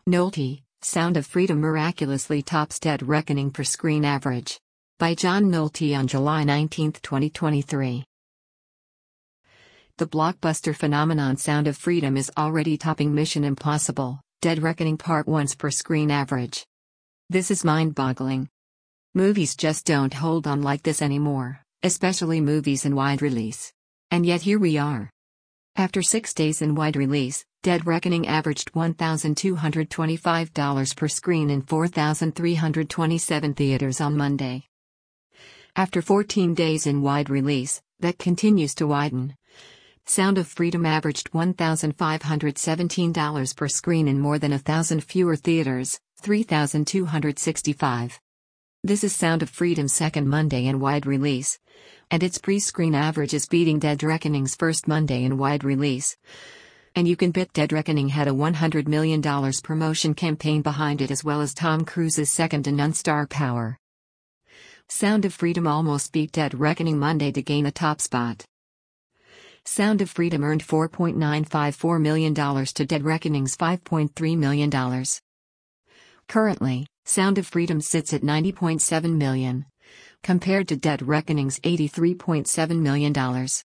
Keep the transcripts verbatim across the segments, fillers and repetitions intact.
Nolte, Sound of Freedom miraculously tops Dead Reckoning per screen average. By John Nolte on July nineteenth, twenty twenty-three. The blockbuster phenomenon Sound of Freedom is already topping Mission Impossible, Dead Reckoning Part one's per screen average. This is mind-boggling. Movies just don't hold on like this anymore, especially movies in wide release. And yet here we are. After six days in wide release, Dead Reckoning averaged one thousand two hundred twenty-five dollars per screen in four thousand three hundred twenty-seven theaters on Monday. After fourteen days in wide release, that continues to widen. Sound of Freedom averaged one thousand five hundred seventeen dollars per screen in more than a thousand fewer theaters, three thousand two hundred sixty-five. This is Sound of Freedom's second Monday in wide release, and its pre-screen average is beating Dead Reckoning's first Monday in wide release. And you can bet Dead Reckoning had a one hundred million dollars promotion campaign behind it, as well as Tom Cruise's second to none star power. Sound of Freedom almost beat Dead Reckoning Monday to gain a top spot. Sound of Freedom earned four point nine five four million dollars to Dead Reckoning's five point three million dollars. Currently, Sound of Freedom sits at ninety point seven million dollars, compared to Dead Reckoning's eighty-three point seven million dollars.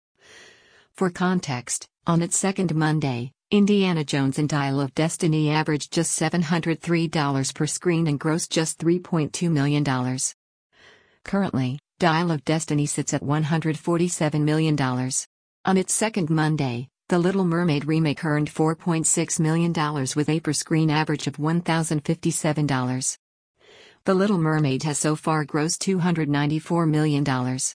For context, on its second Monday, Indiana Jones and Dial of Destiny averaged just seven hundred three dollars per screen and grossed just three point two million dollars. Currently, Dial of Destiny sits at one hundred forty-seven million dollars. On its second Monday, The Little Mermaid remake earned four point six million dollars with a per-screen average of one thousand fifty-seven dollars. The Little Mermaid has so far grossed two hundred ninety-four million dollars.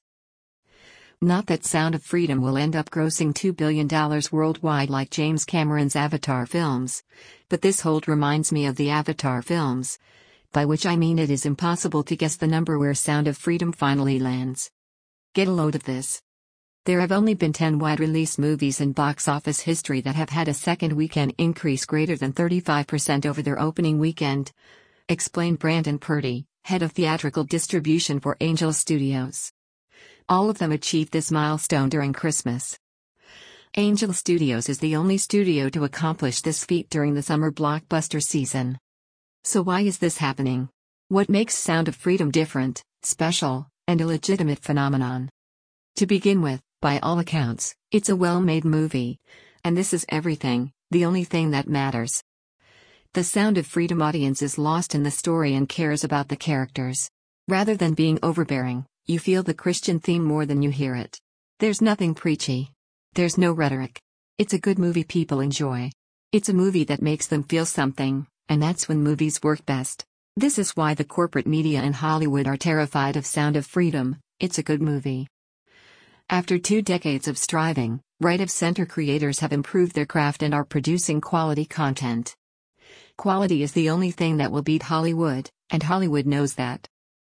Not that Sound of Freedom will end up grossing two billion dollars worldwide like James Cameron's Avatar films, but this hold reminds me of the Avatar films, by which I mean it is impossible to guess the number where Sound of Freedom finally lands. Get a load of this. There have only been ten wide-release movies in box office history that have had a second weekend increase greater than thirty-five percent over their opening weekend, explained Brandon Purdy, head of theatrical distribution for Angel Studios. All of them achieved this milestone during Christmas. Angel Studios is the only studio to accomplish this feat during the summer blockbuster season. So why is this happening? What makes Sound of Freedom different, special, and a legitimate phenomenon? To begin with, by all accounts, it's a well-made movie. And this is everything, the only thing that matters. The Sound of Freedom audience is lost in the story and cares about the characters. Rather than being overbearing, you feel the Christian theme more than you hear it. There's nothing preachy. There's no rhetoric. It's a good movie people enjoy. It's a movie that makes them feel something, and that's when movies work best. This is why the corporate media in Hollywood are terrified of Sound of Freedom. It's a good movie. After two decades of striving, right-of-center creators have improved their craft and are producing quality content. Quality is the only thing that will beat Hollywood, and Hollywood knows that.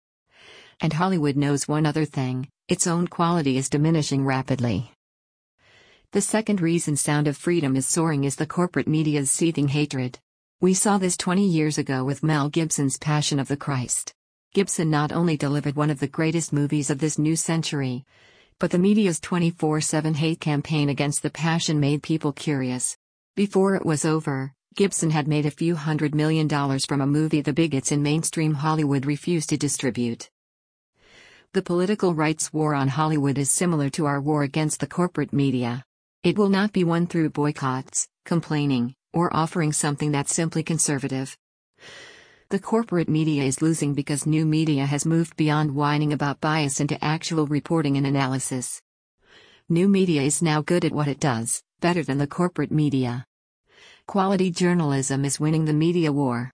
And Hollywood knows one other thing: its own quality is diminishing rapidly. The second reason Sound of Freedom is soaring is the corporate media's seething hatred. We saw this twenty years ago with Mel Gibson's Passion of the Christ. Gibson not only delivered one of the greatest movies of this new century, but the media's twenty-four seven hate campaign against the Passion made people curious. Before it was over, Gibson had made a few hundred million dollars from a movie the bigots in mainstream Hollywood refused to distribute. The political rights war on Hollywood is similar to our war against the corporate media. It will not be won through boycotts, complaining, or offering something that's simply conservative. The corporate media is losing because new media has moved beyond whining about bias into actual reporting and analysis. New media is now good at what it does, better than the corporate media. Quality journalism is winning the media war.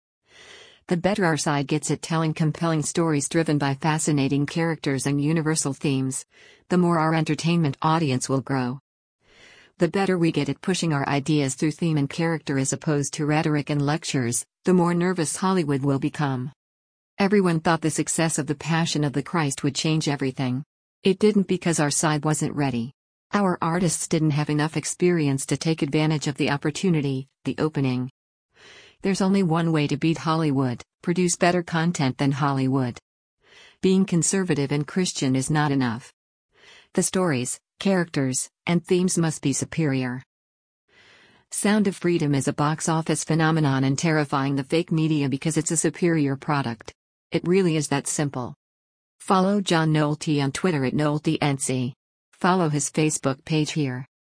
The better our side gets at telling compelling stories driven by fascinating characters and universal themes, the more our entertainment audience will grow. The better we get at pushing our ideas through theme and character as opposed to rhetoric and lectures, the more nervous Hollywood will become. Everyone thought the success of The Passion of the Christ would change everything. It didn't, because our side wasn't ready. Our artists didn't have enough experience to take advantage of the opportunity, the opening. There's only one way to beat Hollywood: produce better content than Hollywood. Being conservative and Christian is not enough. The stories, characters, and themes must be superior. Sound of Freedom is a box office phenomenon and terrifying the fake media because it's a superior product. It really is that simple. Follow John Nolte on Twitter at NolteNC. Follow his Facebook page here.